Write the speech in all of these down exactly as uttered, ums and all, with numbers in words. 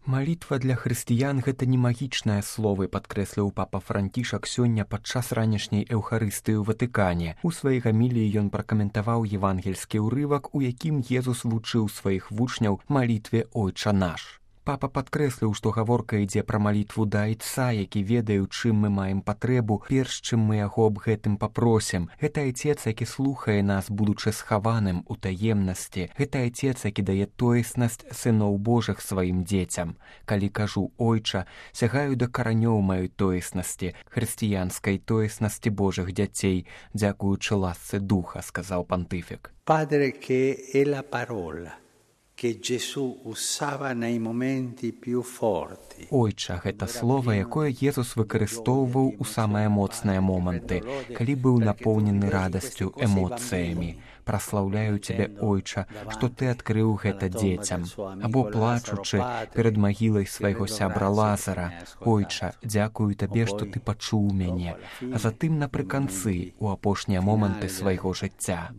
Малітва для хрысціян гэта не магічныя словы, падкрэсліў папа Францішак сёння падчас ранішняй эўхарыстыі ў Ватыкане. У сваёй гаміліі ён пракаментаваў евангельскі ўрывак, у якім Езус вучыў сваіх вучняў малітве «Ойча наш». Папа падкрэсліў, што гаворка ідзе пра малітву да Айца, які ведае, у чым мы маем патрэбу, перш чым мы яго аб гэтым папросім. Гэта Айцец, які слухае нас, будучы схаваным у таемнасці. Гэта Айцец, які дае тоеснасць сыноў Божых сваім дзецям. Калі кажу «Ойча», сягаю да каранёў маёй тоеснасці, хрысціянскай тоеснасці Божых дзяцей, дзякуючы ласцы духа, сказаў пантыфік. Padre che è la parola. Che Gesù usava nei momenti più forti. Ойча гэта слова, якое Езус выкарыстоўваў у самыя моцныя моманты, калі быў напоўнены радасцю, эмоцыямі. Праслаўляю цябе, Ойча, што ты адкрыў гэта дзецям. Або плачучы перад магілай свайго сябра Лазара. Ойча, дзякую табе, што ты пачуў мяне. А затым напрыканцы, у апошнія моманты свайго жыцця.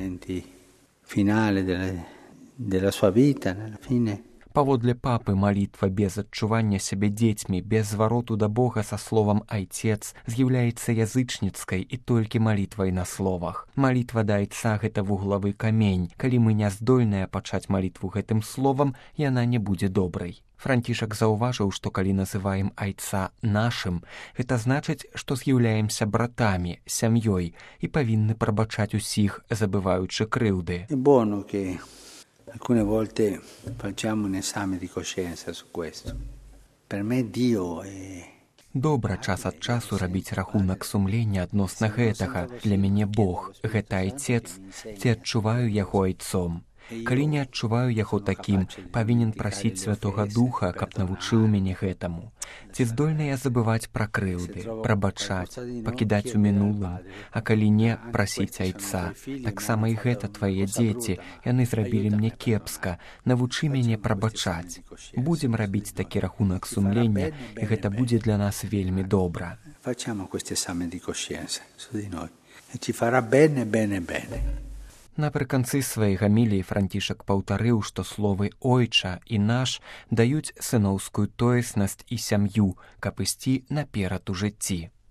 Della sua vita, alla fine. Паводле папы, малітва без адчування сябе дзецьмі, без звароту да Бога са словам «Айцец» з'яўляецца язычніцкай і толькі малітвай на словах. Малітва да Айца – гэта вуглавы камень. Калі мы не здольныя пачаць малітву гэтым словам, яна не будзе добрай. Францішак заўважыў, што калі называем Айца нашым, гэта значыць, што з'яўляемся братамі, сям'ёй і павінны прабачаць усіх, забываючы крыўды. Bono che alcune volte facciamo un esame di coscienza su questo. Per me Dio è... Добра час ад часу рабіць рахунак сумлення адносна гэтага. Для мяне Бог – гэта Айцец, ці адчуваю яго Айцом. Калі не адчуваю яго такім, павінен прасіць Святога Духа, каб навучыў мяне гэтаму. Ці здольны я забываць пра крыўды, прабачаць, пакідаць у мінулым, а калі не, прасіць Айца. Таксама і гэта твае дзеці, яны зрабілі мне кепска, навучы мяне прабачаць. Будзем рабіць такі рахунак сумлення, і гэта будзе для нас вельмі добра. Facciamo questo esame di coscienza su di noi e ci farà bene, bene, bene. Напрыканцы сваёй гаміліі Францішак паўтарыў, што словы «Ойча» і «Наш» даюць сыноўскую тоеснасць і сям'ю, каб ісці наперад у жыцці.